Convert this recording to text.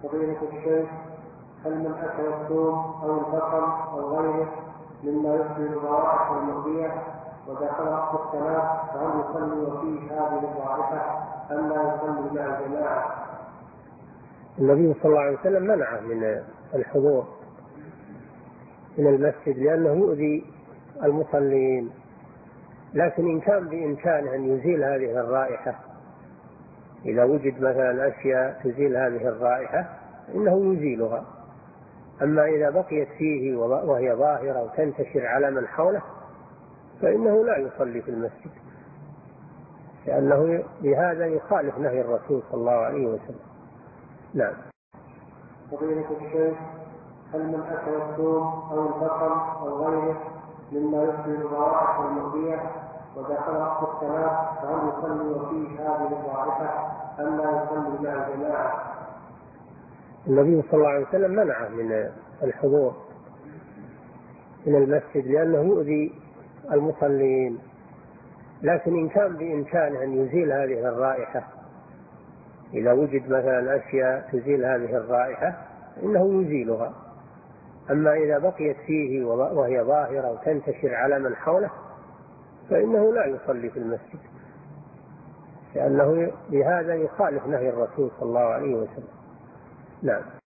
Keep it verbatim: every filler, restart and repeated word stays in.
فضيلة الشيخ، هل من أكل الثوم أو البصل أو غيره مما يشبه الروائح المؤذية ودخل وقت الصلاة فهل يصلي وفيه هذه الرائحة أم لا يصلي مع الجماعة؟ النبي صلى الله عليه وسلم منعه من الحضور من المسجد لأنه يؤذي المصلين، لكن إن كان بإمكانه أن يزيل هذه الرائحة، إذا وجد مثلا أشياء تزيل هذه الرائحة إنه يزيلها. أما إذا بقيت فيه وهي ظاهرة وتنتشر على من حوله فإنه لا يصلي في المسجد، لأنه بهذا يخالف نهي الرسول صلى الله عليه وسلم. نعم. فضيلة الشيخ، هل من أكل الثوم أو البصل أو غيره مما يشبه الروائح المؤذية ودخل وقت الصلاة فهل يصلي وفيه هذه الرائحة أم لا يصلي مع الجماعة؟ النبي صلى الله عليه وسلم منعه من الحضور من المسجد لأنه يؤذي المصلين، لكن إن كان بإمكانه أن يزيل هذه الرائحة، إذا وجد مثلا أشياء تزيل هذه الرائحة إنه يزيلها. أما إذا بقيت فيه وهي ظاهرة وتنتشر على من حوله فإنه لا يصلي في المسجد، لأنه بهذا يخالف نهي الرسول صلى الله عليه وسلم. نعم.